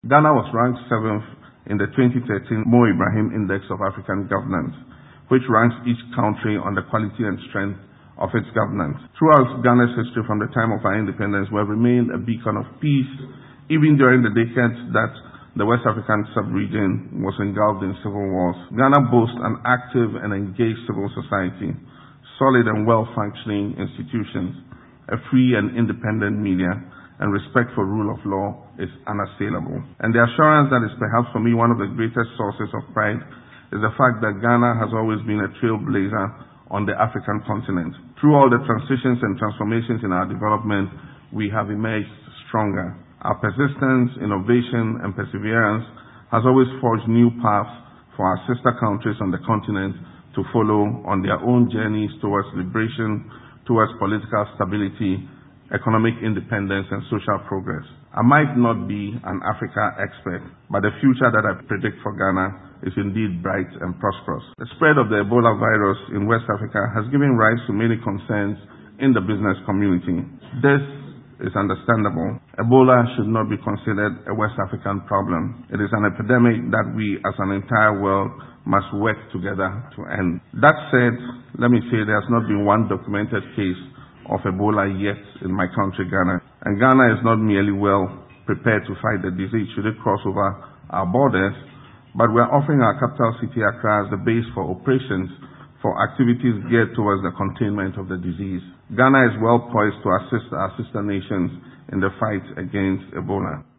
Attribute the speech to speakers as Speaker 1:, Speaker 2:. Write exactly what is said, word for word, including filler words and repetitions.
Speaker 1: Ghana was ranked seventh in the twenty thirteen Mo Ibrahim Index of African Governance, which ranks each country on the quality and strength of its governance. Throughout Ghana's history from the time of our independence, we have remained a beacon of peace, even during the decades that the West African sub-region was engulfed in civil wars. Ghana boasts an active and engaged civil society, solid and well-functioning institutions, a free and independent media, and respect for rule of law is unassailable. And the assurance that is perhaps for me one of the greatest sources of pride is the fact that Ghana has always been a trailblazer on the African continent. Through all the transitions and transformations in our development, we have emerged stronger. Our persistence, innovation, and perseverance has always forged new paths for our sister countries on the continent to follow on their own journeys towards liberation, towards political stability, economic independence, and social progress. I might not be an Africa expert, but the future that I predict for Ghana is indeed bright and prosperous. The spread of the Ebola virus in West Africa has given rise to many concerns in the business community. This is understandable. Ebola should not be considered a West African problem. It is an epidemic that we as an entire world must work together to end. That said, let me say there has not been one documented case of Ebola yet in my country, Ghana. And Ghana is not merely well prepared to fight the disease should it cross over our borders, but we are offering our capital city, Accra, as the base for operations for activities geared towards the containment of the disease. Ghana is well poised to assist our sister nations in the fight against Ebola.